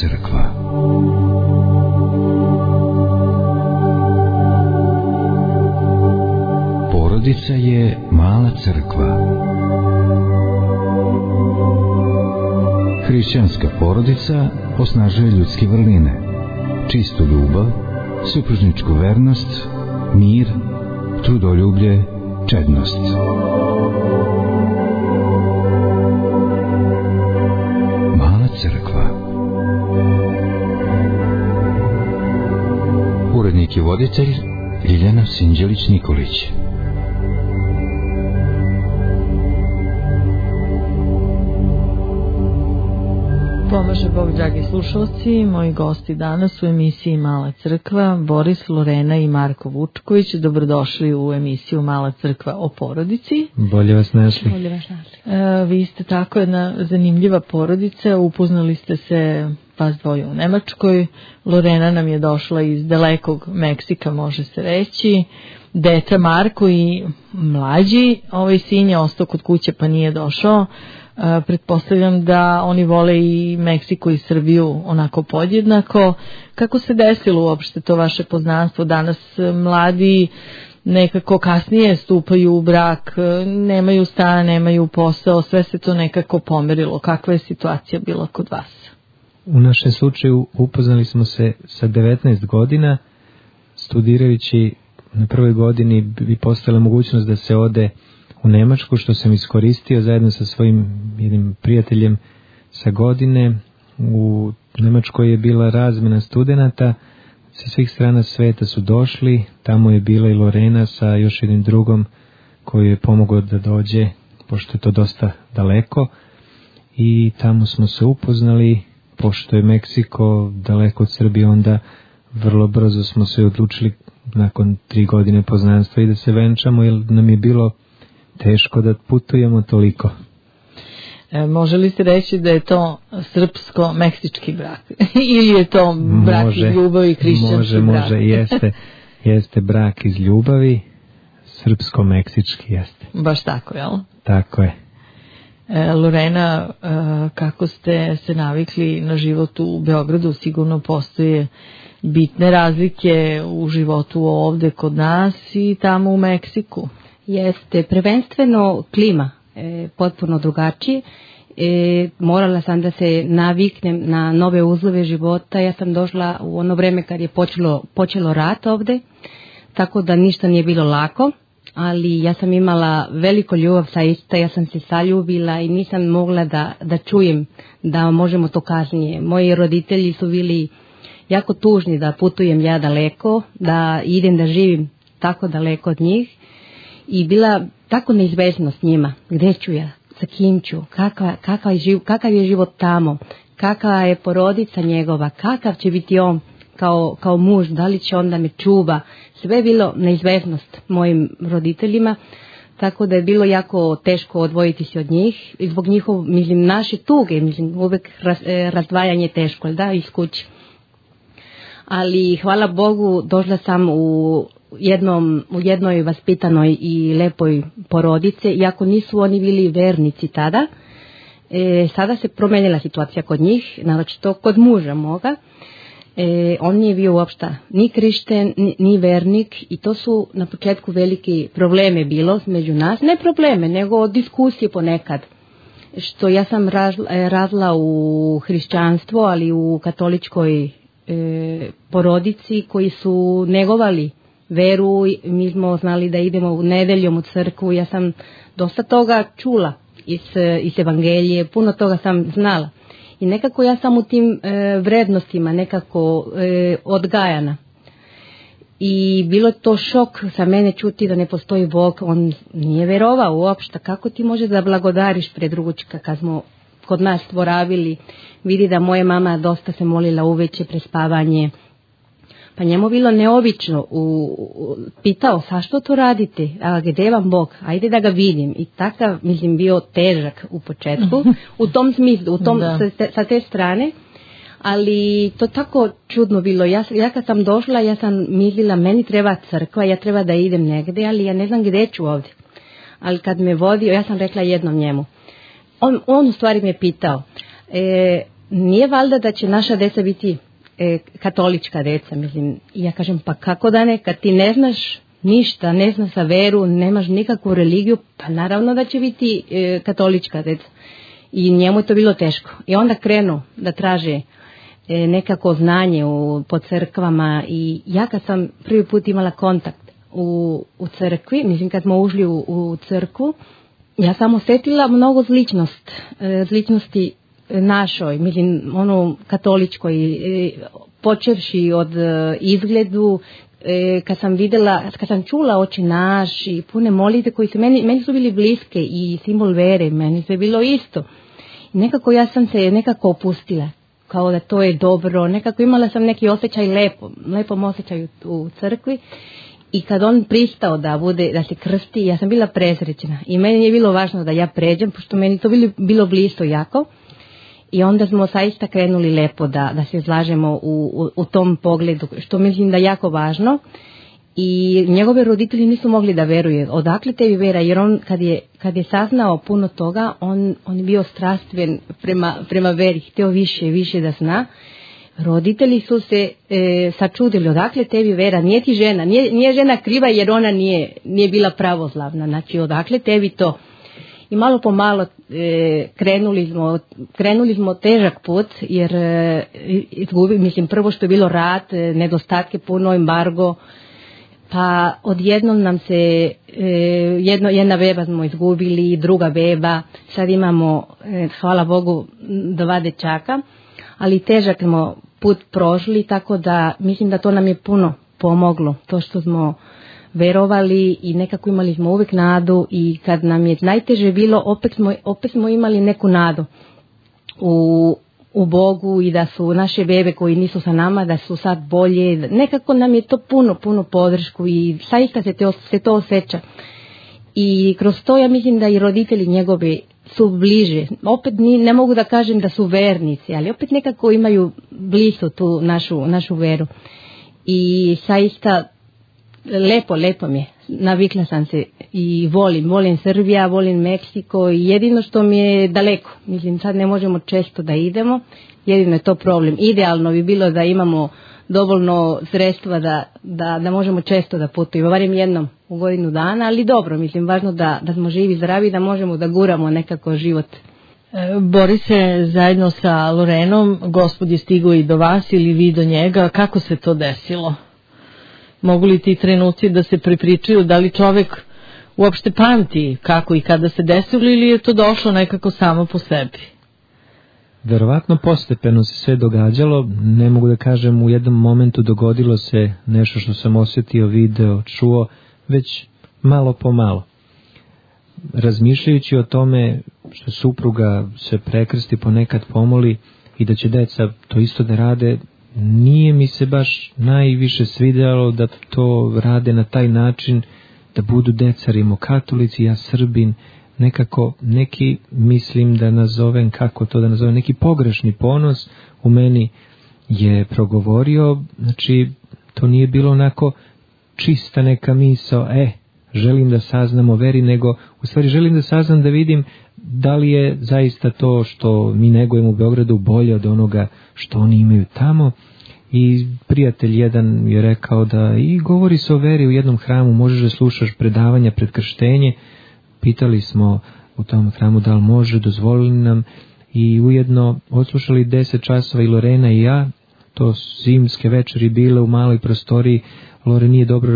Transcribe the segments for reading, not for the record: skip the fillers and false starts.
crkva. Porodica je mala crkva. Hrišćanska porodica osnažuje ljudske vrline, čistu ljubav, supružničku vernost, mir, trudoljublje, čednost. Mala crkva. Urednik i voditelj Ljiljana Sinđelić-Nikolić. Pomaže Bog, dragi slušalci. Moji gosti danas u emisiji Mala crkva, Boris, Lorena i Marko Vučković. Dobrodošli u emisiju Mala crkva o porodici. Bolje vas našli. Vi ste tako jedna zanimljiva porodica. Upoznali ste se vas dvoje u Nemačkoj. Lorena nam je došla iz dalekog Meksika, može se reći. Deta Marko i mlađi, ovaj sin je ostao kod kuće pa nije došao. Pretpostavljam da oni vole i Meksiko i Srbiju onako podjednako. Kako se desilo uopšte to vaše poznanstvo? Danas mladi nekako kasnije stupaju u brak, nemaju stan, nemaju posao, sve se to nekako pomerilo. Kakva je situacija bila kod vas? U našem slučaju upoznali smo se sa 19 godina, studirajući na prvoj godini bi postojala mogućnost da se ode u Nemačku, što sam iskoristio zajedno sa svojim jednim prijateljem sa godine. U Nemačkoj je bila razmjena studenata, sa svih strana sveta su došli, tamo je bila i Lorena sa još jednim drugom koji je pomogao da dođe, pošto je to dosta daleko, i tamo smo se upoznali. Pošto je Meksiko daleko od Srbije, onda vrlo brzo smo se odlučili nakon 3 godine poznanstva i da se venčamo, jer nam je bilo teško da putujemo toliko. Može li se reći da je to srpsko-meksički brak? Ili je to brak iz ljubavi, hrišćanski brak? Može, jeste brak iz ljubavi, srpsko-meksički jeste. Baš tako, jel? Tako je. Lorena, kako ste se navikli na život u Beogradu? Sigurno postoje bitne razlike u životu ovde kod nas i tamo u Meksiku. Jeste, prvenstveno klima, potpuno drugačije. Morala sam da se naviknem na nove uslove života. Ja sam došla u ono vreme kad je počelo rat ovde, tako da ništa nije bilo lako, ali ja sam imala veliko ljubav sa ista, ja sam se saljubila i nisam mogla da čujem da možemo to kasnije. Moji roditelji su bili jako tužni da putujem ja daleko, da idem da živim tako daleko od njih. I bila tako neizvesnost njima, gdje ću ja, sa kim ću, kakav je život tamo, kakva je porodica njegova, kakav će biti on kao muž, da li će on da me čuva. Sve je bilo neizvesnost mojim roditeljima, tako da je bilo jako teško odvojiti se od njih i zbog naše tuge, uvek razdvajanje teško, da, iz kuće. Ali hvala Bogu došla sam u jednoj vaspitanoj i lepoj porodice, iako nisu oni bili vernici tada. Sada se promenila situacija kod njih, naročito kod muža moga. On nije bio uopšte ni hrišćan, ni vernik i to su na početku veliki probleme bilo među nas. Ne probleme, nego diskusije ponekad. Što ja sam razla u hrišćanstvo, ali u katoličkoj porodici koji su negovali veru, mi smo znali da idemo u nedeljom u crkvu, ja sam dosta toga čula iz evangelije, puno toga sam znala i nekako ja sam u tim vrednostima nekako odgajana i bilo je to šok za mene čuti da ne postoji Bog, on nije verovao uopšte, kako ti može da blagodariš pred ručka kad smo kod nas boravili, vidi da moja mama dosta se molila uveče pre spavanje. Pa njemu bilo neobično, pitao, zašto to radite, a gdje vam Bog, ajde da ga vidim. I takav, bio težak u početku, u tom smislu, sa te strane, ali to tako čudno bilo. Ja kad sam došla, ja sam mislila, meni treba crkva, ja treba da idem negdje, ali ja ne znam gdje ću ovdje. Ali kad me vodio, ja sam rekla jednom njemu. On u stvari me pitao, nije valjda da će naša deca biti katolička deca, mislim. I ja kažem, pa kako da ne, kad ti ne znaš ništa, ne znaš za veru, nemaš nikakvu religiju, pa naravno da će biti katolička deca. I njemu je to bilo teško. I onda krenu da traže nekako znanje po crkvama i ja kad sam prvi put imala kontakt u crkvi, mislim kad smo ušli u crkvu, ja sam osjetila mnogo zličnosti našoj, mislim ono katoličkoj, počevši od izgledu, kad sam čula Oče naš i pune molitve koji su meni su bili bliske i simbol vere, meni se bilo isto. I nekako ja sam se nekako opustila, kao da to je dobro, nekako imala sam neki osjećaj lepom osjećaju u crkvi. I kad on pristao da se krsti, ja sam bila presrećena i meni je bilo važno da ja pređem, pošto meni to bilo blisko jako. I onda smo zaista krenuli lepo da se slažemo u tom pogledu, što mislim da je jako važno. I njegove roditelji nisu mogli da veruje. Odakle tebi vera? Jer on kad je saznao puno toga, on je bio strastven prema veri, htio više da zna. Roditelji su se sačudili, odakle tebi vera, nije ti žena, nije žena kriva jer ona nije bila pravoslavna, znači odakle tebi to. I malo po malo krenuli smo težak put jer mislim prvo što je bilo rat, nedostatke puno, embargo, pa odjednom nam se jedna beba smo izgubili, druga beba, sad imamo hvala Bogu 2 dečaka. Ali težak smo put prošli, tako da mislim da to nam je puno pomoglo. To što smo verovali i nekako imali smo uvijek nadu i kad nam je najteže bilo, opet smo imali neku nadu u Bogu i da su naše bebe koji nisu sa nama, da su sad bolje. Nekako nam je to puno podršku i zaista se to osjeća. I kroz to ja mislim da i roditelji njegove su bliže. Opet ne mogu da kažem da su vernici, ali opet nekako imaju blizu tu našu veru. I zaista lepo mi je. Navikla sam se i volim Srbija, volim Meksiko i jedino što mi je daleko. Mislim sad ne možemo često da idemo, jedino je to problem. Idealno bi bilo da imamo dovoljno sredstva da možemo često da putujemo, barem jednom u godinu dana, ali dobro, mislim, važno da smo živi, zdravi, da možemo da guramo nekako život. Borise, zajedno sa Lorenom, Gospod je stigao i do vas ili vi do njega, kako se to desilo? Mogu li ti trenuci da se pripričaju, da li čovek uopšte pamti kako i kada se desilo ili je to došlo nekako samo po sebi? Verovatno postepeno se sve događalo, ne mogu da kažem u jednom momentu dogodilo se nešto što sam osjetio, video, čuo, već malo po malo. Razmišljajući o tome što supruga se prekrsti, ponekad pomoli i da će deca to isto da rade, nije mi se baš najviše svidjelo da to rade na taj način, da budu deca rimokatolici, ja Srbin, nekako neki, mislim da nazovem, kako to da nazovem, neki pogrešni ponos u meni je progovorio, znači to nije bilo onako čista neka misao, želim da saznam o veri, nego u stvari želim da saznam, da vidim da li je zaista to što mi negujemo u Beogradu bolje od onoga što oni imaju tamo. I prijatelj jedan je rekao da i govori se o veri u jednom hramu, možeš da slušaš predavanja pred krštenje. Pitali smo u tom hramu da li može, dozvolili nam i ujedno odslušali 10 časova i Lorena i ja, to zimske večeri bile u maloj prostoriji. Lore nije dobro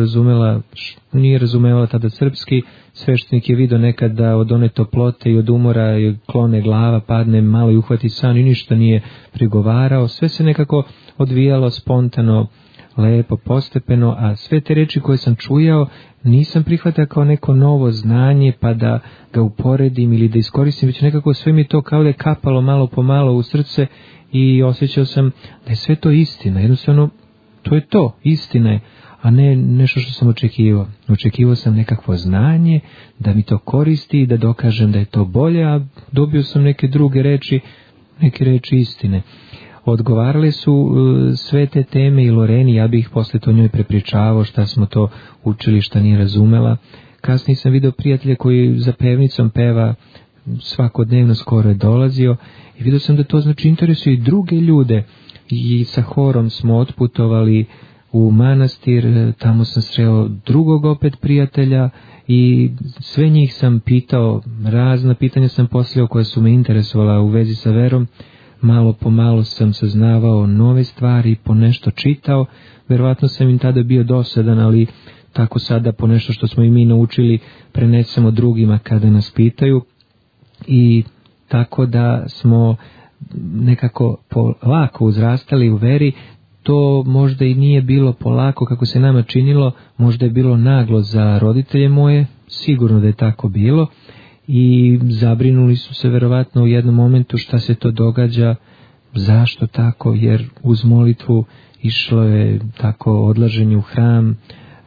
nije razumela tada srpski, sveštenik je vidio nekad da od one toplote i od umora i klone glava, padne malo i uhvati san i ništa nije prigovarao, sve se nekako odvijalo spontano, lepo, postepeno, a sve te reči koje sam čujao nisam prihvatao kao neko novo znanje pa da ga uporedim ili da iskoristim, već nekako sve mi to kao da je kapalo malo po malo u srce i osjećao sam da je sve to istina, jednostavno to je to, istina je, a ne nešto što sam očekivao. Očekivao sam nekakvo znanje, da mi to koristi i da dokažem da je to bolje, a dobio sam neke druge reči, neke reči istine. Odgovarale su sve te teme i Loreni, ja bih posle to njoj prepričavao šta smo to učili, šta nije razumela. Kasnije sam video prijatelja koji za pevnicom peva svakodnevno skoro je dolazio i vidio sam da to znači interesuje i druge ljude. I sa horom smo otputovali u manastir, tamo sam sreo drugog opet prijatelja i sve njih sam pitao, razna pitanja sam poslao koja su me interesovala u vezi sa verom. Malo po malo sam saznavao nove stvari, po nešto čitao, verovatno sam im tada bio dosadan, ali tako sada po nešto što smo i mi naučili prenesemo drugima kada nas pitaju i tako da smo nekako polako uzrastali u veri. To možda i nije bilo polako kako se nama činilo, možda je bilo naglo za roditelje moje, sigurno da je tako bilo i zabrinuli su se verovatno u jednom momentu šta se to događa, zašto tako, jer uz molitvu išlo je tako odlaženje u hram,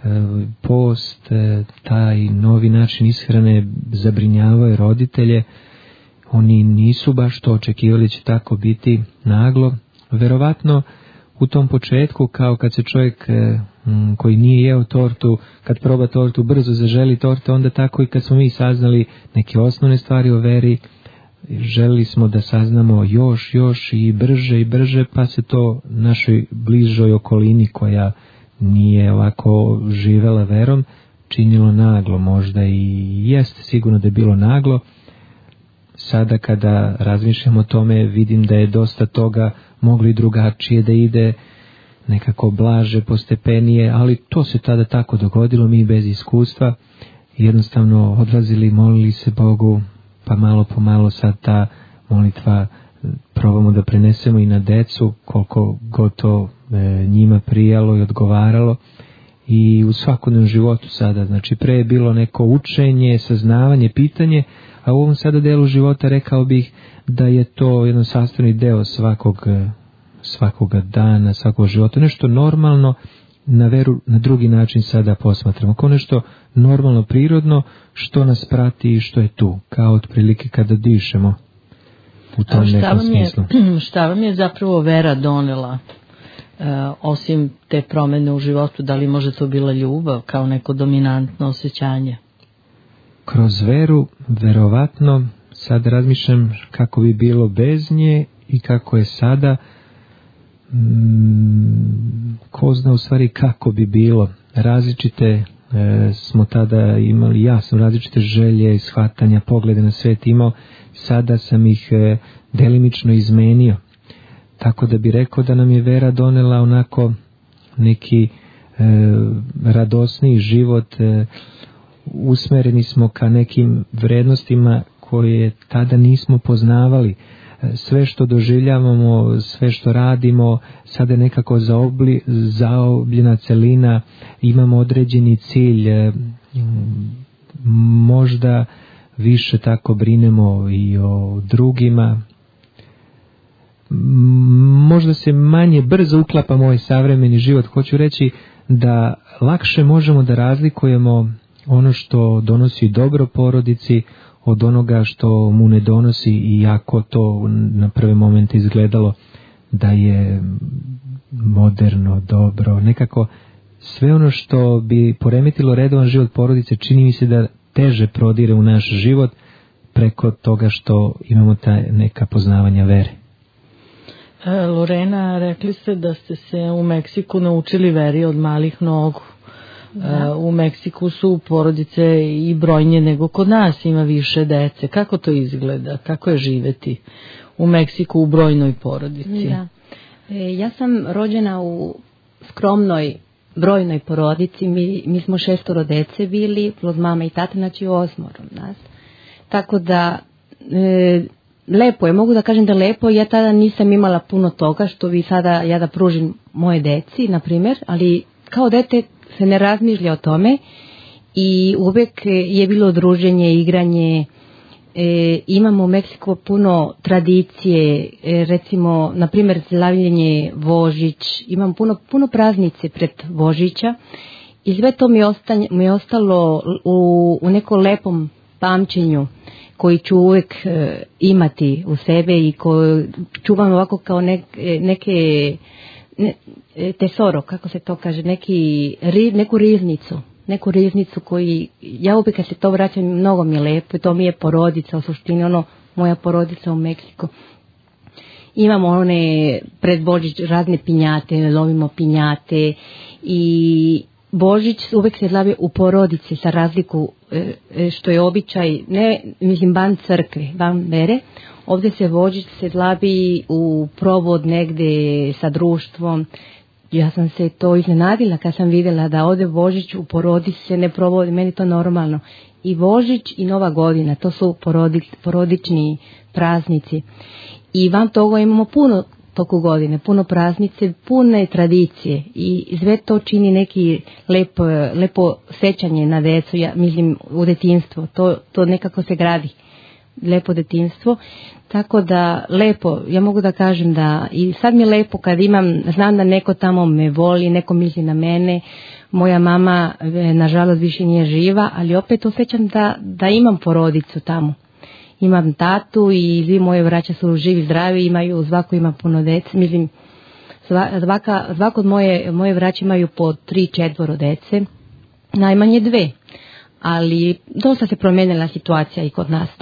post, taj novi način ishrane zabrinjavao je roditelje. Oni nisu baš to očekivali će tako biti naglo. Verovatno u tom početku, kao kad se čovjek koji nije jeo tortu, kad proba tortu brzo zaželi torte, onda tako i kad smo mi saznali neke osnovne stvari o veri, želili smo da saznamo još i brže, pa se to našoj bližoj okolini koja nije ovako živela verom činilo naglo, možda i jeste sigurno da je bilo naglo. Sada kada razmišljam o tome vidim da je dosta toga moglo i drugačije da ide, nekako blaže, postepenije, ali to se tada tako dogodilo, mi bez iskustva, jednostavno odlazili, molili se Bogu, pa malo po malo sad ta molitva probamo da prenesemo i na decu, koliko god to njima prijalo i odgovaralo i u svakodnevnom životu sada, znači pre je bilo neko učenje, saznavanje, pitanje, a u ovom sada delu života rekao bih da je to jedan sastavni deo svakoga dana, svakog života, nešto normalno, na veru na drugi način sada posmatramo, kao nešto normalno, prirodno, što nas prati i što je tu, kao otprilike kada dišemo u tom nekom smislu. Šta vam je zapravo vera donela, osim te promene u životu, da li može to bila ljubav kao neko dominantno osjećanje? Kroz veru, verovatno, sad razmišljam kako bi bilo bez nje i kako je sada, ko zna u stvari kako bi bilo. Različite smo tada imali, ja sam različite želje, shvatanja, poglede na svet imao, sada sam ih delimično izmenio. Tako da bi rekao da nam je vera donela onako neki radosniji život, usmereni smo ka nekim vrednostima koje tada nismo poznavali. Sve što doživljavamo, sve što radimo, sada je nekako zaobljena celina, imamo određeni cilj, možda više tako brinemo i o drugima, možda se manje brzo uklapa moj savremeni život. Hoću reći da lakše možemo da razlikujemo ono što donosi dobro porodici od onoga što mu ne donosi, iako to na prve momente izgledalo da je moderno, dobro, nekako sve ono što bi poremetilo redovan život porodice čini mi se da teže prodire u naš život preko toga što imamo ta neka poznavanja vere. Lorena, rekli ste da ste se u Meksiku naučili veri od malih nogu. U Meksiku su porodice i brojnije nego kod nas, ima više dece. Kako to izgleda? Kako je živeti u Meksiku u brojnoj porodici? Da. Ja sam rođena u skromnoj brojnoj porodici. Mi smo 6 dece bili, plus mama i tata, znači 8 nas. Tako da lepo je, mogu da kažem da lepo, ja tada nisam imala puno toga što vi sada ja da pružim moje deci, na primjer, ali kao dete se ne razmišlja o tome i uvek je bilo druženje, igranje. Imamo u Meksiku puno tradicije, recimo, na primjer, slavljenje Božić, imam puno praznice pred Božića i sve to mi je ostalo u nekom lepom pamćenju koji ću uvek imati u sebe i koji čuvam ovako kao neke tesoro, kako se to kaže, neku riznicu neku riznicu koji, ja uvijek kad se to vraćam, mnogo mi je lepo i to mi je porodica, u suštini moja porodica u Meksiku. Imamo one pred Božić razne pinjate, lovimo pinjate i Božić uvijek se slavi u porodici sa razliku što je običaj, ne mislim van crkve, van vere. Ovdje se Božić se slavi u provod negdje sa društvom. Ja sam se to iznenadila kad sam vidjela da ovdje Božić u porodici se ne provodi, meni to normalno. I Božić i Nova godina, to su porodični praznici. I van toga imamo puno toku godine, puno praznice, pune tradicije i sve to čini neki lepo sećanje na djecu, ja mislim u detinjstvo, to nekako se gradi, lepo detinjstvo, tako da lepo, ja mogu da kažem da i sad mi je lepo kad znam da neko tamo me voli, neko misli na mene, moja mama nažalost više nije živa, ali opet osjećam da imam porodicu tamo. Imam tatu i svi moje braća su živi, zdravi, svako ima puno dece. Mislim, svako od moje braće imaju po 3-4 dece, najmanje 2. Ali dosta se promijenila situacija i kod nas,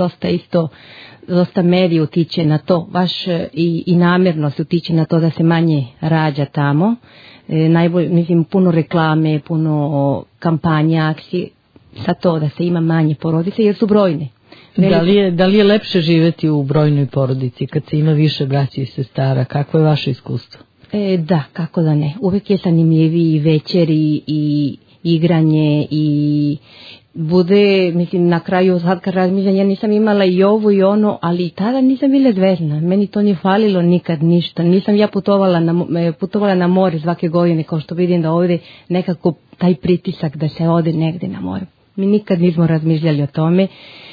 dosta medija utiče na to, baš i namjerno se utiče na to da se manje rađa tamo. Mislim, puno reklame, puno kampanja, akcije, sa to da se ima manje porodice jer su brojne. Da li je lepše živjeti u brojnoj porodici kad se ima više braća i sestara? Kakvo je vaše iskustvo? Da, kako da ne. Uvijek je zanimljiviji večeri i igranje i bude, mislim, na kraju sad kad razmišljam, ja nisam imala i ovo i ono, ali tada nisam bila zvezna. Meni to nije falilo nikad ništa. Nisam ja putovala na more svake godine, kao što vidim da ovdje nekako taj pritisak da se ode negdje na more. Mi nikad nismo razmišljali o tome.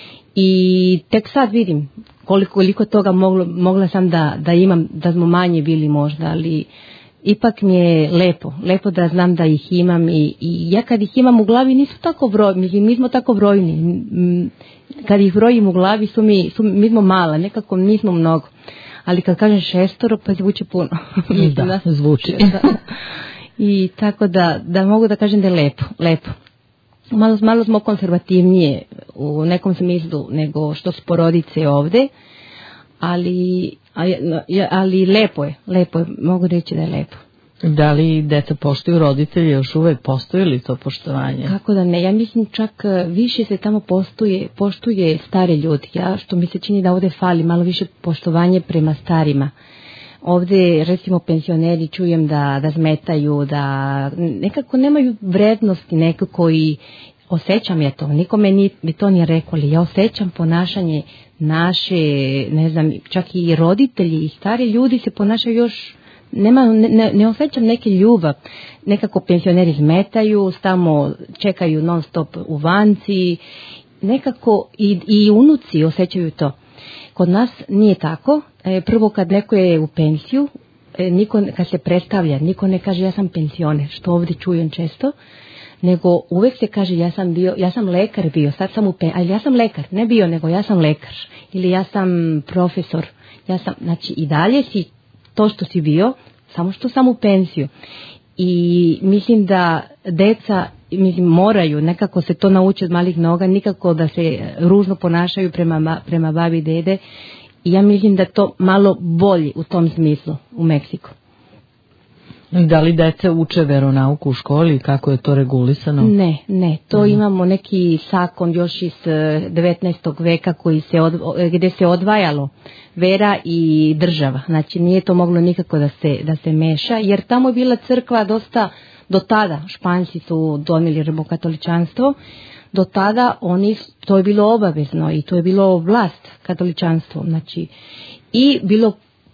I tek sad vidim koliko toga mogla sam da imam, da smo manje bili možda, ali ipak mi je lepo da znam da ih imam i ja kad ih imam u glavi nisu tako brojni, mislim, mi smo tako brojni, kad ih brojim u glavi mi smo mala, nekako nismo mnogo, ali kad kažem 6 pa zvuči puno. Da, zvuči. I tako da mogu da kažem da je lepo. Malo smo konzervativnije u nekom smislu nego što su porodice ovdje, ali lepo je, mogu reći da je lepo. Da li deca poštuju roditelje, još uvek postoji li to poštovanje? Kako da ne, ja mislim čak više se tamo poštuje stari ljudi, što mi se čini da ovdje fali malo više poštovanje prema starima. Ovdje, recimo, pensioneri čujem da smetaju, da nekako nemaju vrednosti nekako i osjećam ja to. Nikome mi to nije rekao, ali ja osjećam ponašanje naše, ne znam, čak i roditelji i stari ljudi se ponašaju još, ne osjećam neke ljubav. Nekako pensioneri smetaju, tamo čekaju non stop u vanci, nekako i unuci osjećaju to. Kod nas nije tako. Prvo kad neko je u pensiju, kad se predstavlja, niko ne kaže ja sam pensioner, što ovdje čujem često, nego uvijek se kaže ja sam lekar bio, sad sam u pensiju, ali ja sam lekar, ne bio, nego ja sam lekar, ili ja sam profesor, znači i dalje si to što si bio, samo što sam u pensiju. I mislim da deca moraju nekako se to nauči od malih noga, nikako da se ružno ponašaju prema babi i dede. I ja mislim da to malo bolje u tom smislu u Meksiku. Da li deca uče veronauku u školi, kako je to regulisano? Ne, to imamo neki zakon još iz 19. veka gdje se odvajalo vera i država. Znači nije to moglo nikako da se meša, jer tamo je bila crkva dosta, do tada Španci su donijeli rimokatoličanstvo, do tada to je bilo obavezno i to je bilo vlast katoličanstvo. Znači, i bilo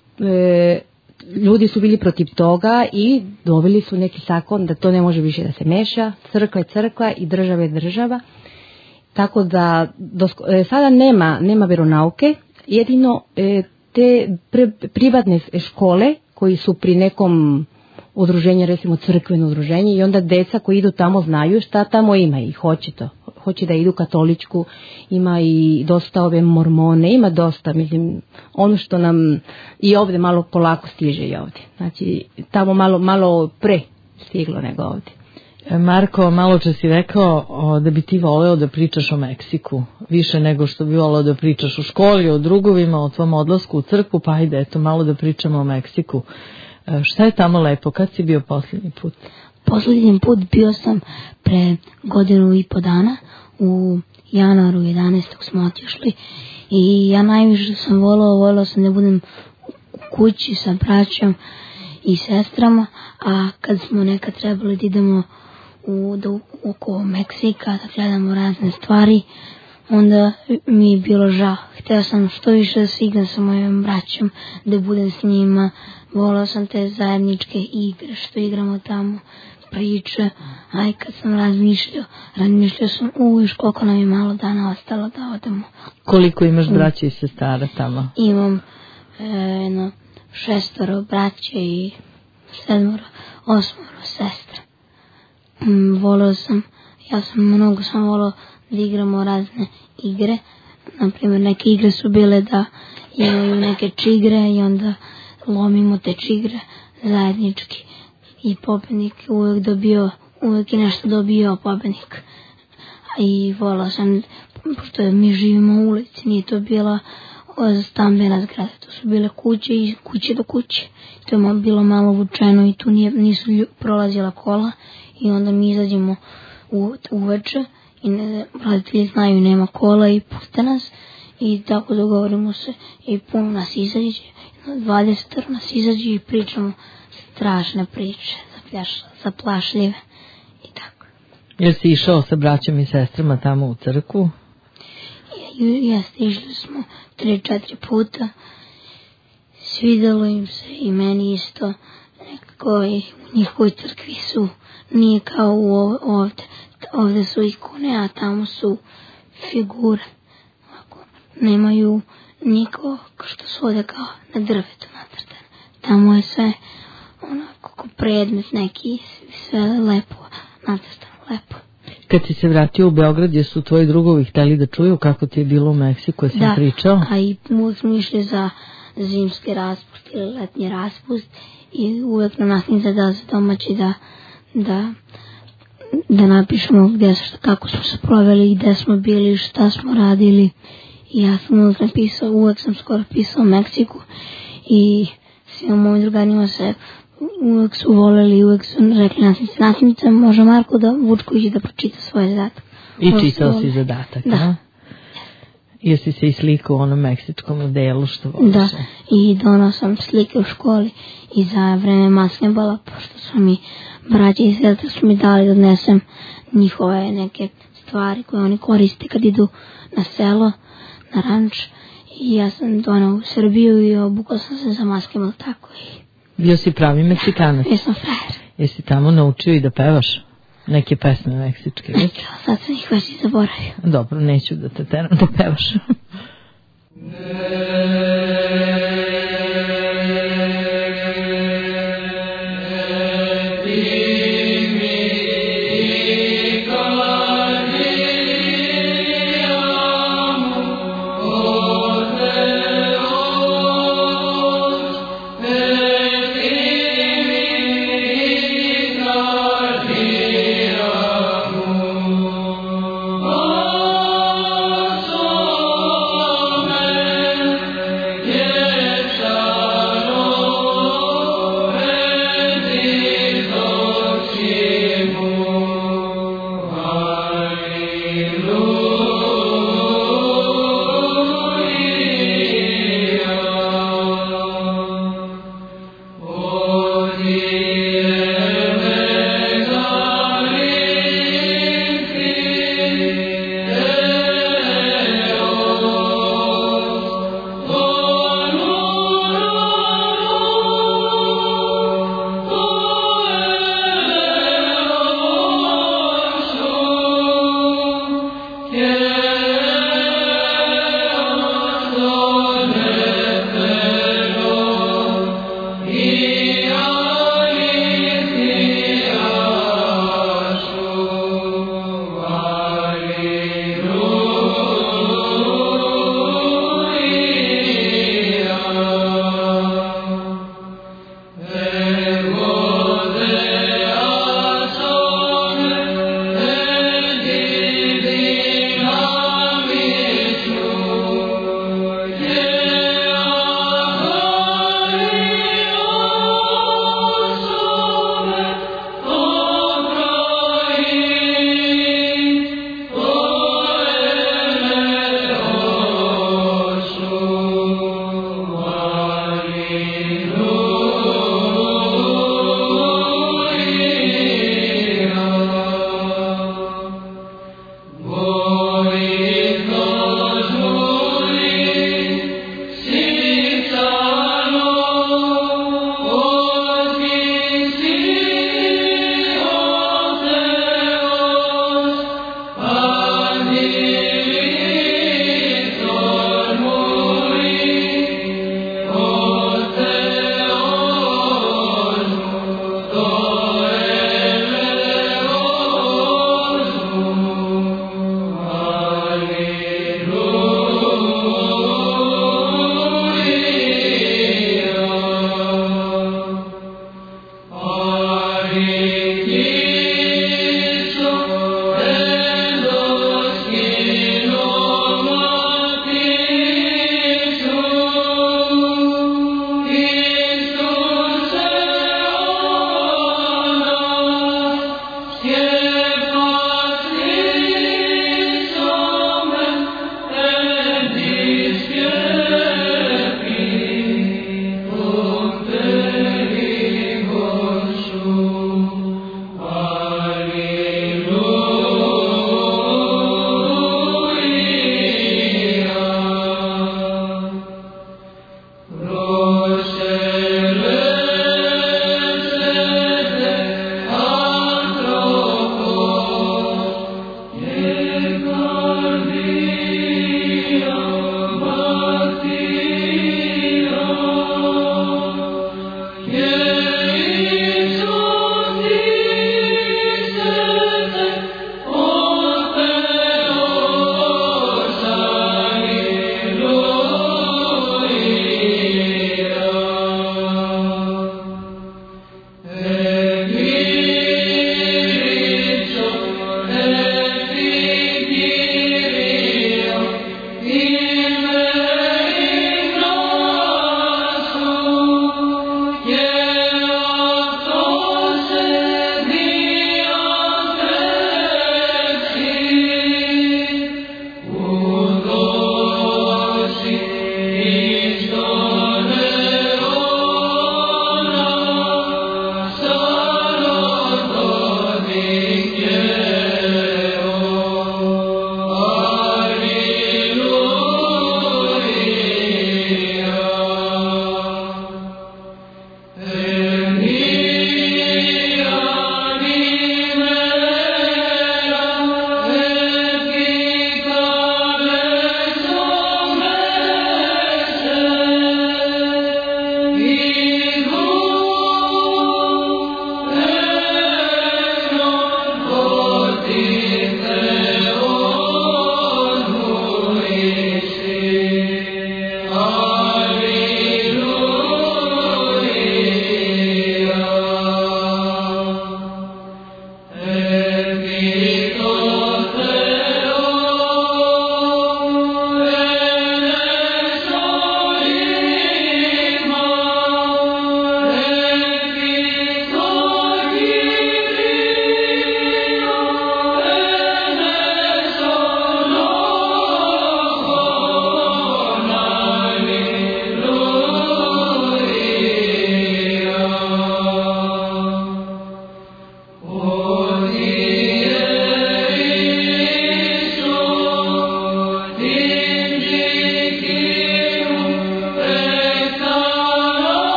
ljudi su bili protiv toga i dobili su neki zakon da to ne može više da se meša, crkva je crkva i država je država. Tako da sada nema veronauke, jedino te privatne škole koji su pri nekom udruženju, recimo crkveno udruženje, i onda deca koji idu tamo znaju šta tamo ima i hoće da idu katoličku, ima i dosta ove mormone, ima dosta, mislim, ono što nam i ovdje malo polako stiže i ovdje. Znači, tamo malo pre stiglo nego ovdje. Marko, malo čas si rekao da bi ti voleo da pričaš o Meksiku, više nego što bi voleo da pričaš u školi, o drugovima, o tvom odlasku u crkvu, pa ajde, eto, malo da pričamo o Meksiku. Šta je tamo lepo? Kad si bio posljednji put? Posljednji put bio sam pre 1.5 godina, u januaru 11. smo otišli i ja najviše sam voleo sam da budem u kući sa braćom i sestrama, a kad smo nekad trebali da idemo oko Meksika, da gledamo razne stvari, onda mi je bilo žao. Hteo sam što više da se igram sa mojim braćom, da budem s njima. Voleo sam te zajedničke igre što igramo tamo, priče. Aj kad sam razmišljao sam koliko nam je malo dana ostalo da odemo. Koliko imaš braća i sestara tamo? Imam 6 braća i 8 sestra. Mnogo sam volao da igramo razne igre. Naprimjer, neke igre su bile da imaju neke čigre i onda lomimo te čigre zajednički. I pobednik uvek je nešto dobio pobednik. I volao sam, pošto mi živimo u ulici, nije to bila stambena zgrada, to su bile kuće i kuće do kuće. To je bilo malo vučeno i tu nisu prolazila kola i onda mi izađemo uveče i roditelji znaju nema kola i puste nas i tako dogovorimo se i puno nas izađe, 20 nas izađe i pričamo strašne priče, zaplašljive i tako. Jesi išao sa braćom i sestrama tamo u crkvu? Jeste, išli smo 3-4 puta, svidelo im se i meni isto, nekako i u njihovoj crkvi nije kao ovde su ikone, a tamo su figure, nemaju niko što su ovde kao na drvetu nacrtane, tamo je sve onako predmet neki, sve lepo nacrtano, lepo. Kad si se vratio u Beograd, jesu tvoji drugovi hteli da čuju kako ti je bilo u Meksiku, jesi im pričao? Da, a i uvijek smo išli za zimski raspust ili letnji raspust i uvijek na nasnim zadaci domaći da napišemo kako smo se proveli, gde smo bili, šta smo radili. I ja sam uvijek sam skoro pisao o Meksiku i svima mojim drugarima se uvijek su voleli, uvijek su rekli nasnice, može Marko Vučković da pročita svoje zadatak. I čitao si zadatak, da? Jesi se i slikao u onom meksičkom delu što voliš? Da, i donao sam slike u školi i za vreme basketbola, pošto su mi braća i sestre su mi dali da odnesem njihove neke stvari koje oni koriste kad idu na selo, na ranč. I ja sam donao u Srbiju i obukao sam se za basketbol tako i... Bio si pravi Meksikanac? Jesam frajer. Jesi tamo naučio i da pevaš neke pesme meksičke? Sad sam ih već i zaboravio. Dobro, neću da te teram da pevaš. Oh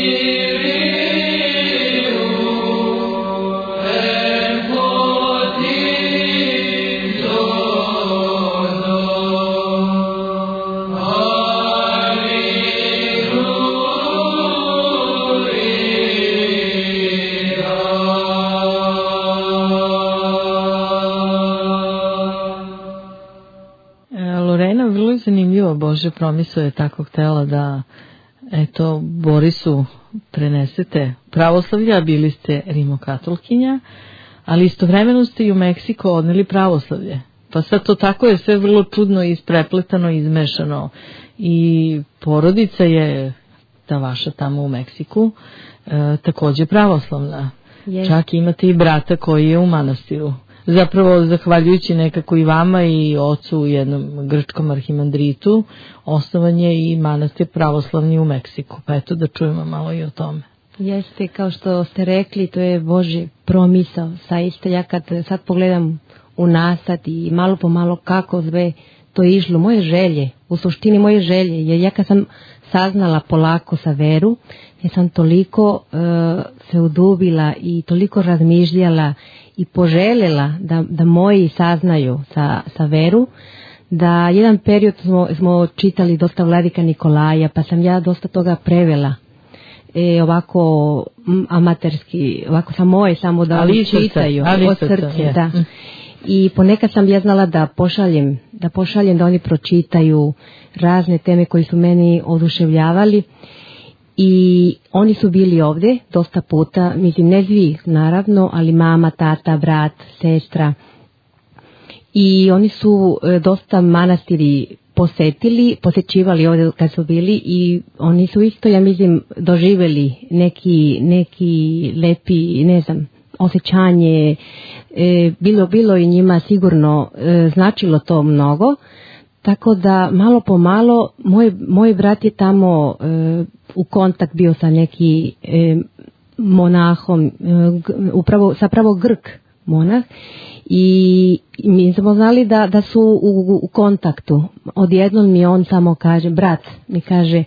Bože, promiso je tako htela da eto Borisu prenesete pravoslavlje, a bili ste rimokatolkinja, ali istovremeno ste i u Meksiko odneli pravoslavlje. Pa sad to tako je sve vrlo čudno isprepletano, izmešano i porodica je ta vaša tamo u Meksiku takođe pravoslavna. Yes. Čak imate i brata koji je u manastiru. Zapravo, zahvaljujući nekako i vama i ocu u jednom grčkom arhimandritu, osnovan je i manastir pravoslavni u Meksiku. Pa eto da čujemo malo i o tome. Jeste, kao što ste rekli, to je Božji promisao. Saista, ja kad sad pogledam unazad i malo po malo kako sve to je išlo, moje želje, u suštini moje želje, jer ja kad sam saznala polako sa veru, ja sam toliko se udubila i toliko razmišljala i poželjela da moji saznaju sa veru, da jedan period smo čitali dosta Vladika Nikolaja, pa sam ja dosta toga prevela. Ovako amaterski, ovako sa moje, samo da oni čitaju od srca, da. I ponekad sam ja znala da pošaljem da oni pročitaju razne teme koji su meni oduševljavali. I oni su bili ovdje dosta puta, mislim ne svi naravno, ali mama, tata, brat, sestra. I oni su dosta manastiri posećivali ovdje kad su bili i oni su isto, ja mislim, doživjeli neki lepi, ne znam, osjećanje. Bilo i njima sigurno značilo to mnogo. Tako da malo po malo moj brat je tamo u kontakt bio sa neki monahom, zapravo Grk monah, i mi smo znali da su u kontaktu. Odjednom mi on samo kaže, brat mi kaže,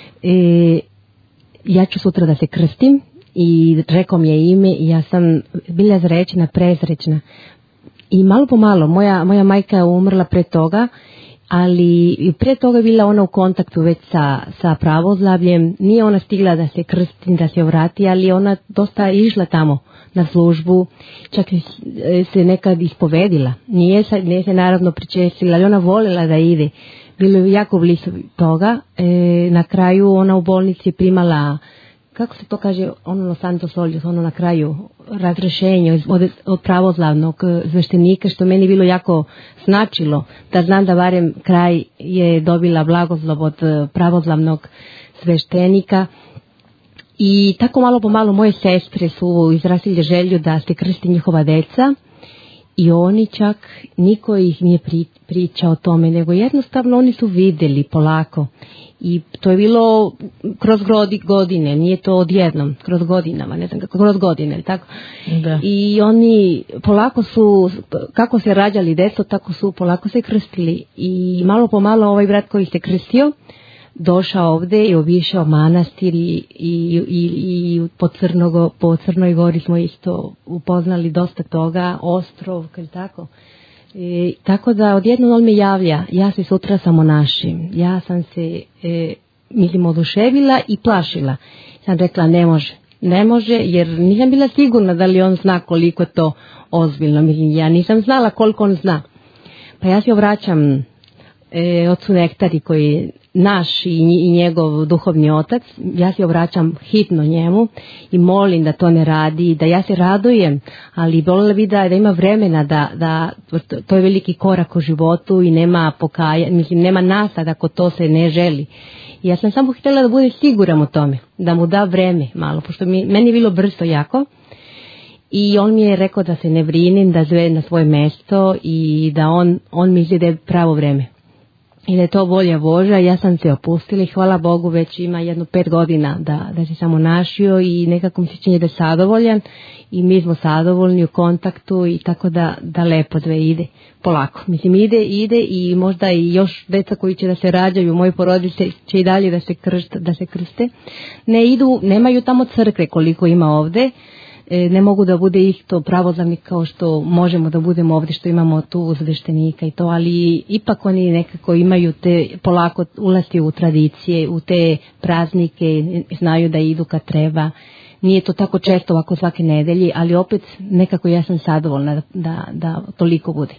ja ću sutra da se krstim, i rekao mi je ime i ja sam bila zrećna, presrećna. I malo po malo, moja majka je umrla pre toga, ali i pre toga je bila ona u kontaktu već sa pravoslavljem. Nije ona stigla da se krsti, da se vrati, ali ona dosta išla tamo na službu, čak se nekad ispovedila. Nije se naravno pričestila, ali ona voljela da ide. Bilo je jako blizu toga. Na kraju ona u bolnici primala, kako se to kaže, ono Santos Olios, ono na kraju razrešenje od pravoslavnog sveštenika, što meni bilo jako značilo, da znam da barem kraj je dobila blagoslov od pravoslavnog sveštenika. I tako malo po malo moje sestre su izrazile želju da se krsti njihova deca i oni čak, niko ih nije pričao o tome, nego jednostavno oni su vidjeli polako. I to je bilo kroz godine, nije to odjednom, kroz godinama, ne znam kako, kroz godine, tako? Da. I oni polako su, kako se rađali deco, tako su polako se krstili. I malo po malo ovaj brat koji se krstio, došao ovdje i obišao manastir i po Crnoj Gori smo isto upoznali dosta toga, ostrov, tako? Tako da odjednom on me javlja, ja se sutra samo našim. Ja sam se, mislim, oduševila i plašila. Sam rekla ne može, jer nisam bila sigurna da li on zna koliko je to ozbiljno. Mislim, ja nisam znala koliko on zna. Pa ja se obraćam ocu Nektari koji je naš i njegov duhovni otac, ja se obraćam hitno njemu i molim da to ne radi, da ja se radujem, ali voljela bi da ima vremena da to je veliki korak u životu i nema mislim nema nasad ako to se ne želi. I ja sam samo htjela da bude siguran u tome, da mu da vreme malo, pošto meni je bilo brzo jako. I on mi je rekao da se ne brinim, da zve na svoje mjesto i da on misli da je pravo vreme. i da je to volja Božja. Ja sam se opustila i hvala Bogu već ima 5 godina da se samo našio i nekako mi se čini da je zadovoljan i mi smo zadovoljni u kontaktu i tako da lepo sve ide polako. Mislim ide i možda i još deca koji će da se rađaju, moji porodice će i dalje da se krste. Nemaju tamo crkve koliko ima ovde. Ne mogu da bude isto pravoslavni kao što možemo da budemo ovdje što imamo tu sveštenika i to, ali ipak oni nekako imaju te polako ulasti u tradicije, u te praznike, znaju da idu kad treba. Nije to tako često ovako svake nedelje, ali opet nekako ja sam zadovoljna da toliko bude.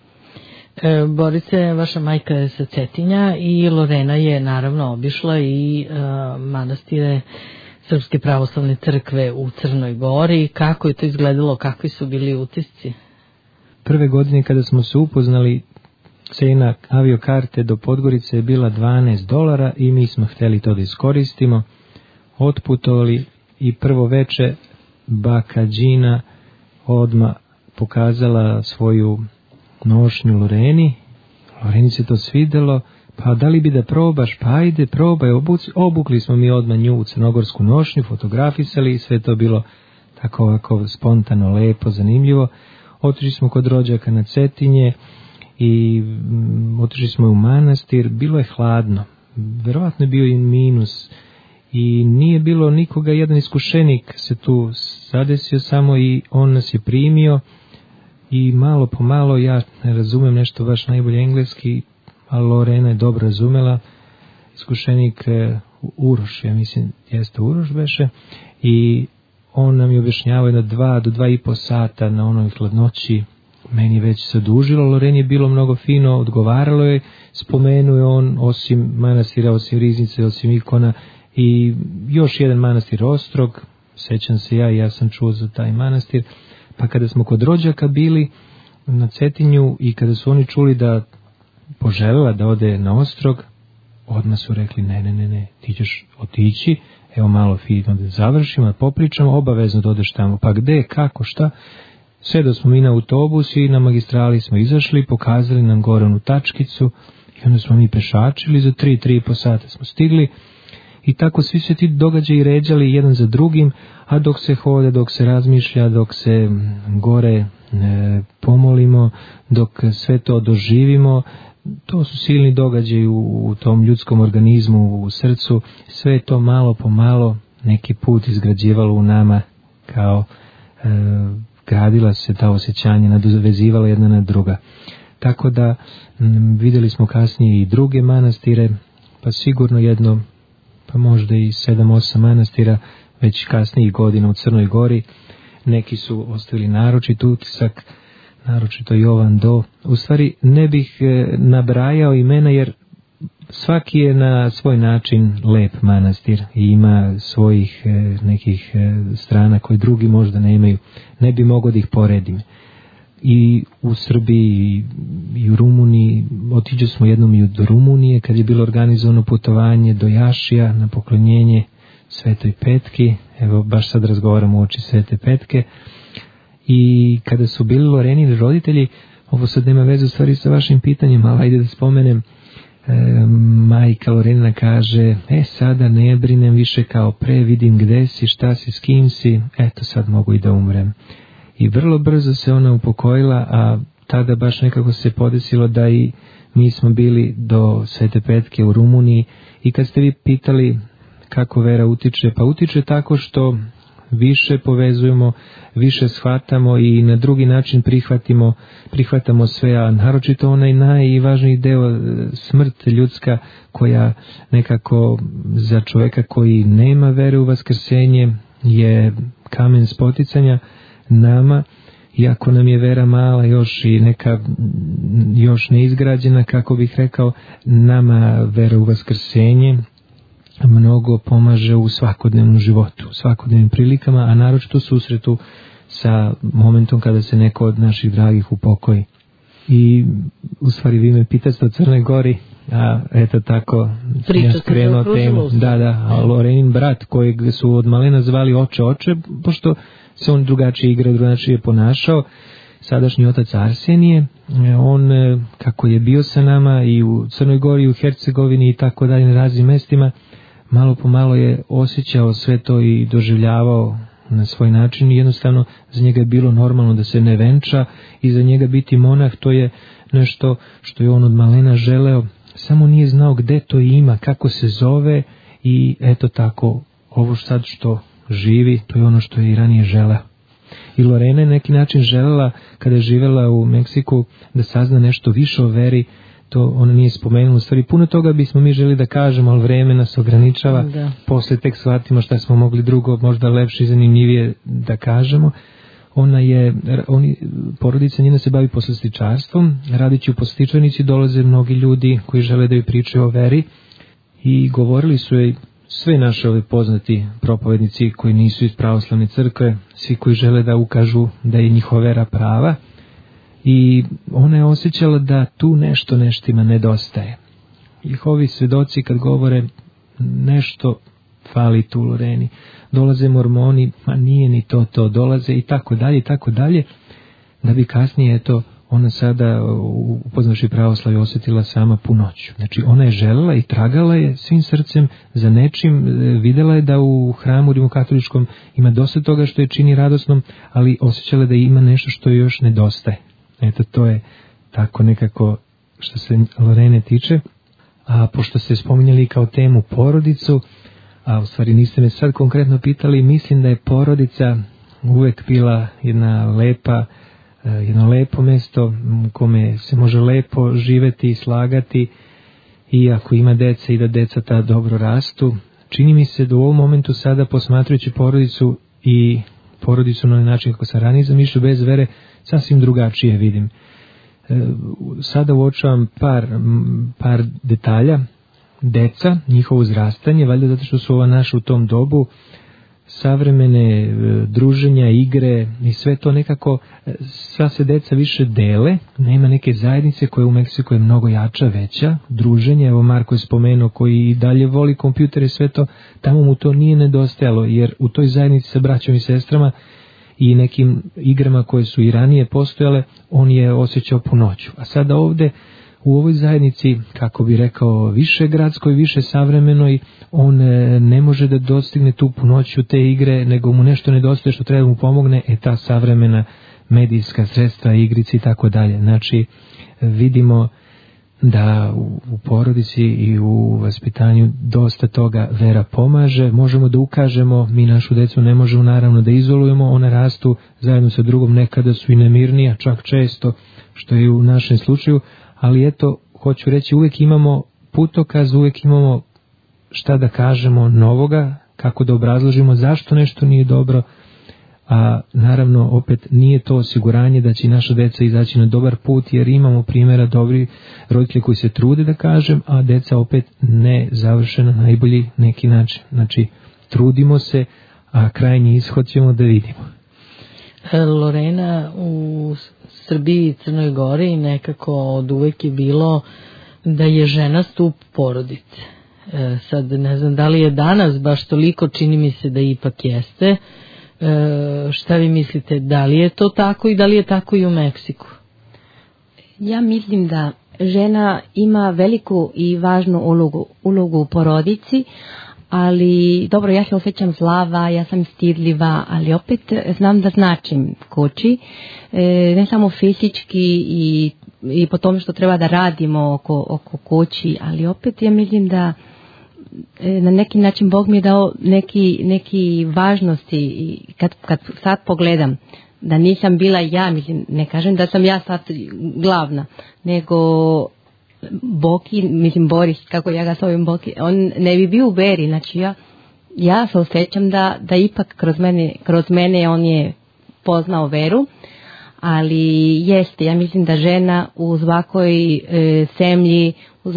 Borice, vaša majka je sa Cetinja i Lorena je naravno obišla i manastire Srpske pravoslavne crkve u Crnoj Gori. Kako je to izgledalo, kakvi su bili utisci? Prve godine kada smo se upoznali, cena aviokarte do Podgorice je bila $12 i mi smo htjeli to da iskoristimo. Otputovali i prvo veče baka Đina odmah pokazala svoju nošnju Loreni. Loreni se to svidelo. Pa da li bi da probaš, pa ajde, probaj, obukli smo mi odmah nju u crnogorsku nošnju, fotografisali i sve to bilo tako ovako spontano, lepo, zanimljivo. Otišli smo kod rođaka na Cetinje i otišli smo u manastir, bilo je hladno, verovatno je bio i minus i nije bilo nikoga, jedan iskušenik se tu zadesio samo i on nas je primio i malo po malo, ja ne razumem nešto baš najbolje engleski, ali Lorena je dobro razumela, iskušenik Uroš, ja mislim, jeste Uroš beše, i on nam je objašnjavao jedno 2 do 2,5 sata na onoj hladnoći, meni već se odužilo, Loreni je bilo mnogo fino, odgovaralo je, spomenuo je on, osim manastira, osim Riznice, osim ikona, i još jedan manastir Ostrog, sećam se ja sam čuo za taj manastir, pa kada smo kod rođaka bili na Cetinju i kada su oni čuli da poželjela da ode na Ostrog, odmah su rekli ne, ti ćeš otići, evo malo fino da završimo, da popričamo, obavezno da odeš tamo, pa gde, kako, šta. Sve da smo mi na autobus i na magistrali smo izašli, pokazali nam gore onu tačkicu i onda smo mi pešačili, za 3,5 sata smo stigli i tako svi se ti događaji ređali jedan za drugim, a dok se hoda, dok se razmišlja, dok se gore pomolimo, dok sve to doživimo, to su silni događaji u tom ljudskom organizmu, u srcu, sve to malo po malo neki put izgrađivalo u nama, kao gradila se ta osjećanja, nadovezivala jedna na druga. Tako da vidjeli smo kasnije i druge manastire, pa sigurno jedno, pa možda i 7-8 manastira već kasnijih godina u Crnoj Gori. Neki su ostavili naročit utisak, naročito Jovan Do. U stvari ne bih nabrajao imena jer svaki je na svoj način lep manastir i ima svojih nekih strana koje drugi možda nemaju. Ne bi mogao da ih poredim. I u Srbiji i u Rumuniji, otiđo smo jednom i do Rumunije kad je bilo organizovano putovanje do Jašija na poklonjenje Svetoj Petki. Evo baš sad razgovaramo u oči Svete Petke. I kada su bili Lorenini roditelji, ovo sad nema veze u stvari sa vašim pitanjem, ali ajde da spomenem, majka Lorenina kaže, sada ne brinem više kao pre, vidim gde si, šta si, s kim si, eto sad mogu i da umrem. I vrlo brzo se ona upokojila, a tada baš nekako se podesilo da i mi smo bili do Svete Petke u Rumuniji i kad ste vi pitali kako vera utiče, pa utiče tako što više povezujemo, više shvatamo i na drugi način prihvatamo sve, a naročito onaj najvažniji deo, smrt ljudska koja nekako za čoveka koji nema vere u vaskrsenje je kamen spoticanja nama, iako nam je vera mala još i neka još neizgrađena, kako bih rekao, nama vera u vaskrsenje mnogo pomaže u svakodnevnom životu, u svakodnevnim prilikama, a naročito susretu sa momentom kada se neko od naših dragih upokoji. I u stvari vi me pitate o Crnoj Gori, a eto tako ja skrenuo temu. A Lorenin brat kojeg su od malena zvali oče, pošto se on drugačije igrao, drugačije ponašao, sadašnji otac Arsenije. On, kako je bio sa nama i u Crnoj Gori, i u Hercegovini i tako dalje na raznim mestima, malo po malo je osjećao sve to i doživljavao na svoj način i jednostavno za njega je bilo normalno da se ne venča i za njega biti monah to je nešto što je on od malena želeo, samo nije znao gde to ima, kako se zove i eto tako, ovo sad što živi, to je ono što je i ranije želeo. I Lorena je neki način želela, kada je živela u Meksiku, da sazna nešto više o veri, to ona nije spomenula. U stvari, puno toga bismo mi želi da kažemo, ali vreme nas ograničava. Da. Posle tek shvatimo šta smo mogli drugo, možda lepše i zanimljivije da kažemo. Porodica njena se bavi poslastičarstvom. Radići u poslastičarnici dolaze mnogi ljudi koji žele da joj pričaju o veri i govorili su joj sve naše ove poznati propovednici koji nisu iz pravoslavne crkve, svi koji žele da ukažu da je njihova vera prava. I ona je osjećala da tu nešto ima nedostaje. Jehovi svedoci kad govore nešto fali tu Loreni, dolaze mormoni, ma nije ni to, dolaze i tako dalje, da bi kasnije ona sada upoznavši pravoslavlje osjetila sama punoću. Znači ona je želela i tragala je svim srcem za nečim, videla je da u hramu rimokatoličkom ima dosta toga što je čini radosnom, ali osjećala da ima nešto što joj još nedostaje. Eto, to je tako nekako što se Lorene tiče. A pošto ste spominjali kao temu porodicu, a u stvari niste me sad konkretno pitali, mislim da je porodica uvek bila jedno lepo mesto u kome se može lepo živeti i slagati i ako ima deca i da deca ta dobro rastu. Čini mi se da u ovom momentu sada posmatrajući porodicu i porodicu na način kako sam ranije zamišljao bez vere, sasvim drugačije vidim. Sada uočavam par detalja. Deca, njihovo uzrastanje, valjda zato što su ova naša u tom dobu, savremene druženja, igre i sve to nekako, sva se deca više dele, nema neke zajednice koja u Meksiku je mnogo jača, veća, druženje, evo Marko je spomenuo koji i dalje voli kompjutere i sve to, tamo mu to nije nedostajalo, jer u toj zajednici sa braćom i sestrama i nekim igrama koje su i ranije postojale, on je osjećao punoću. A sada ovde, u ovoj zajednici, kako bi rekao, više gradskoj, više savremenoj, on ne može da dostigne tu punoću te igre, nego mu nešto nedostaje što treba mu pomogne, ta savremena medijska sredstva, igrici i tako dalje. Znači, vidimo da u porodici i u vaspitanju dosta toga vera pomaže, možemo da ukažemo, mi našu decu ne možemo naravno da izolujemo, ona rastu zajedno sa drugom, nekada su i nemirnija, čak često, što je u našem slučaju, ali eto, hoću reći, uvijek imamo putokaz, uvijek imamo šta da kažemo novoga, kako da obrazložimo zašto nešto nije dobro, a naravno opet nije to osiguranje da će naša deca izaći na dobar put, jer imamo primjera dobri roditelji koji se trude da kažem, a deca opet ne završe na najbolji neki način. Znači, trudimo se, a krajnji ishod ćemo da vidimo. Lorena, u Srbiji i Crnoj Gori nekako od uvek je bilo da je žena stup porodice. Sad ne znam da li je danas baš toliko, čini mi se da ipak jeste. Šta vi mislite, da li je to tako i da li je tako i u Meksiku? Ja mislim da žena ima veliku i važnu ulogu u porodici, ali dobro, ja se osjećam zlava, ja sam stidljiva, ali opet znam da značim kući, ne samo fizički i po tome što treba da radimo oko kući, ali opet ja mislim da na neki način Bog mi je dao neki važnosti i kad sad pogledam da nisam bila ja, mislim, ne kažem da sam ja sad glavna, nego Boki, mislim Boris, kako ja ga zovem Boki, on ne bi bio u veri, znači ja se osjećam da ipak kroz mene on je poznao veru, ali jeste, ja mislim da žena u svakoj zemlji, u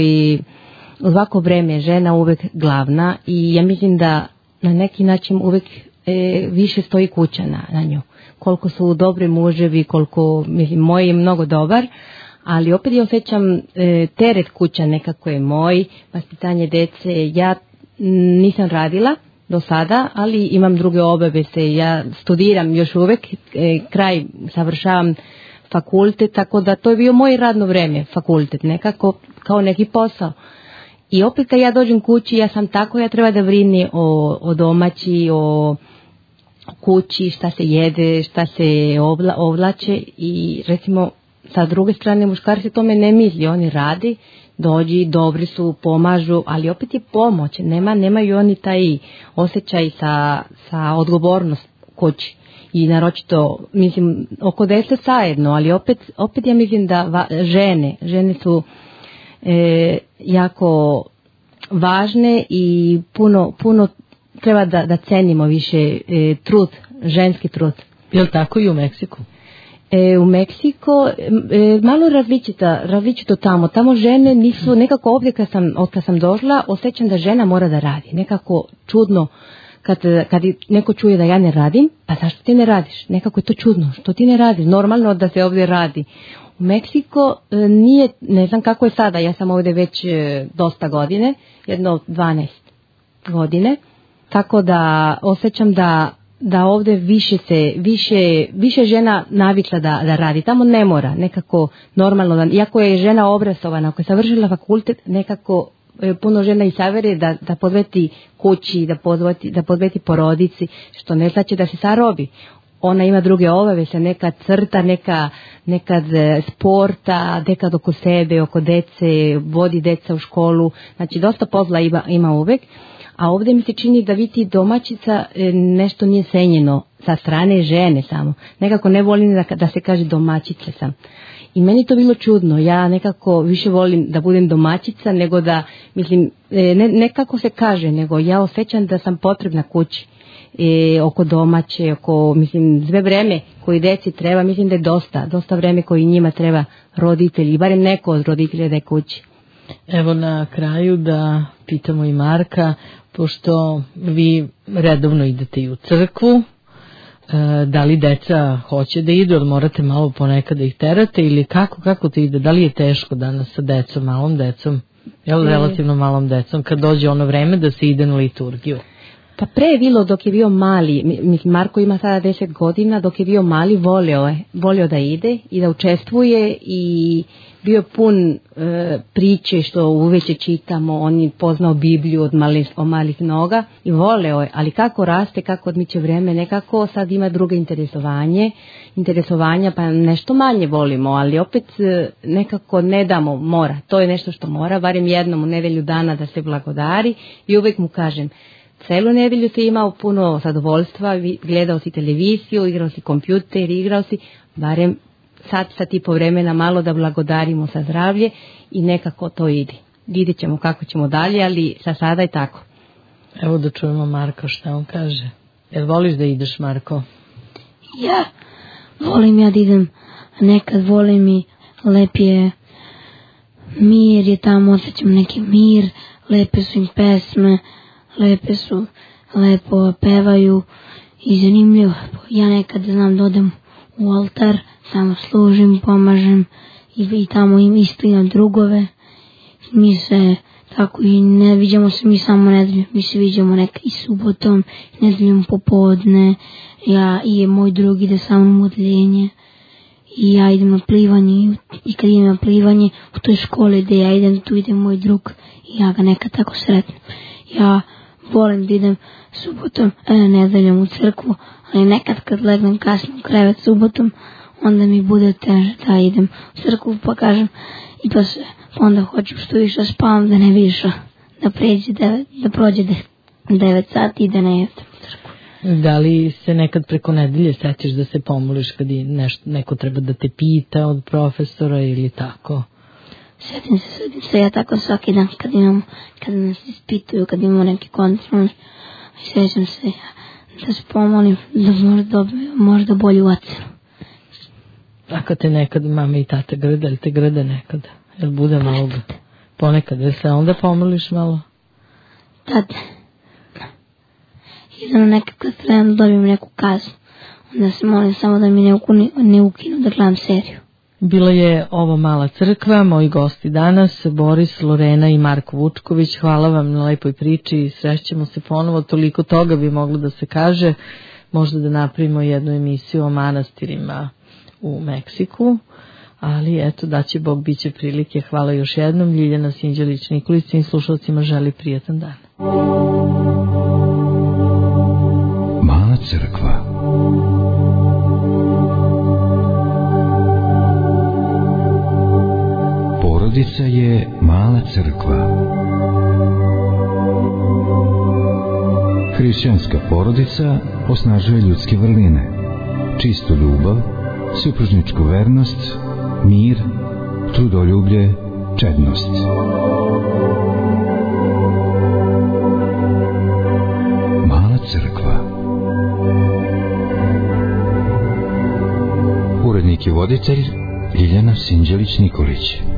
svako vreme žena uvek glavna i ja mislim da na neki način uvek više stoji kuća na nju. Koliko su dobri muževi, koliko, mislim, moj je mnogo dobar, ali opet ja osjećam teret kuća nekako je moj, vaspitanje dece, ja nisam radila, do sada, ali imam druge obaveze. Ja studiram još uvek, kraj savršavam fakultet, tako da to je bio moje radno vreme, fakultet, nekako kao neki posao. I opet kad ja dođem kući, ja sam tako, ja treba da brini o domaći, o kući, šta se jede, šta se ovlače i recimo sa druge strane muškarci tome ne misli, oni radi, dođi, dobri su, pomažu, ali opet je pomoć, nemaju oni taj osjećaj sa odgovornost kući. I naročito, mislim, oko 10 zajedno, ali opet ja mislim da žene su jako važne i puno treba da cenimo više trud, ženski trud. Je li tako i u Meksiku? U Meksiko malo različito tamo žene nisu, nekako ovdje kad sam došla, osjećam da žena mora da radi, nekako čudno kad neko čuje da ja ne radim, pa zašto ti ne radiš, nekako je to čudno, što ti ne radiš, normalno da se ovdje radi. U Meksiko nije, ne znam kako je sada, ja sam ovdje već dosta godine, jedno 12 godine, tako da osjećam da ovdje više žena navikla da radi. Tamo ne mora, nekako normalno, iako je žena obrazovana, ako je završila fakultet, nekako puno žena i savere da podveti kući, da podveti porodici, što ne znači da se sarobi. Ona ima druge obaveze, nekad crta, nekad sporta, nekad oko sebe, oko dece, vodi deca u školu, znači dosta posla ima uvek. A ovdje mi se čini da biti domaćica nešto nije cenjeno sa strane žene samo. Nekako ne volim da se kaže domaćica sam. I meni to bilo čudno. Ja nekako više volim da budem domaćica nego da, mislim, ne kako se kaže, nego ja osjećam da sam potrebna kući. Oko domaće, mislim, sve vreme koji deci treba, mislim da je dosta vreme koji njima treba roditelji, barem neko od roditelja da je kući. Evo na kraju da pitamo i Marka, pošto vi redovno idete i u crkvu, da li deca hoće da idu, ali morate malo ponekad da ih terate ili kako to ide, da li je teško danas sa decom, malom decom, relativno malom decom, kad dođe ono vreme da se ide na liturgiju? Pa pre je bilo dok je bio mali, mislim Marko ima sada 10 godina, dok je bio mali volio da ide i da učestvuje i bio pun priče što uveče čitamo, on je poznao Bibliju od malih noga i voleo je, ali kako raste, kako odmiče vreme, nekako sad ima druge interesovanja pa nešto manje volimo, ali opet nekako ne damo, mora, to je nešto što mora, barem jednom u nedelju dana da se blagodari i uvek mu kažem, celu nedelju si imao puno zadovoljstva, gledao si televiziju, igrao si kompjuter, igrao si, barem sad ti po vremena malo da blagodarimo za zdravlje i nekako to ide. Vidjet ćemo kako ćemo dalje, ali za sada je tako. Evo da čujemo Marko šta on kaže. Jel voliš da ideš, Marko? Ja volim da idem, nekad volim i lepije mir je tamo, osjećam neki mir, lepe su im pesme, lepo pevaju i zanimljivo. Ja nekad znam da odem u oltar, samo služim, pomažem i tamo isto imam drugove. Mi se tako i ne viđamo se mi samo nedeljom, mi se viđamo nekad i subotom, nedeljom popodne. Ja i moj drug ide sa mnom u odeljenje i ja idem na plivanje i kad idem na plivanje u toj školi gde ja idem, tu ide moj drug i ja ga nekad tako sretnem. Ja volim da idem subotom, nedeljom u crkvu, ali nekad kad legnem kasno u krevet subotom, onda mi bude teže da idem u crkvu, pa kažem i pa onda hoću što više spavam da ne više da prođe 9 sati i da ne idem u crkvu. Da li se nekad preko nedelje sećaš da se pomoliš kad neko treba da te pita od profesora ili tako? Sedim se ja tako svaki dan kad nas ispituju, kad imamo neki kontrol, sećam se da se pomolim da možda bolju ocenu. Ako te nekad mama i tata grde, ili te grde nekada? Jel bude malo ponekad, jel se onda pomoliš malo? Tad. Idem nekako trebam da dobijem neku kaznu. Onda se molim samo da mi ne ukinu da gledam seriju. Bila je ovo Mala crkva, moji gosti danas, Boris, Lorena i Marko Vučković. Hvala vam na lepoj priči, srećemo se ponovo, toliko toga bi moglo da se kaže, možda da napravimo jednu emisiju o manastirima u Meksiku, ali eto, da će Bog, bit će prilike. Hvala još jednom, Ljiljana Sinđelić-Nikolić, svim slušalcima želi prijatan dan. Mala crkva. Porodica je mala crkva. Hrišćanska porodica osnažuje ljudske vrline, čistu ljubav, supružničku vernost, mir, trudoljublje, čednost. Mala crkva. Urednik i voditelj Ljiljana Sinđelić-Nikolić.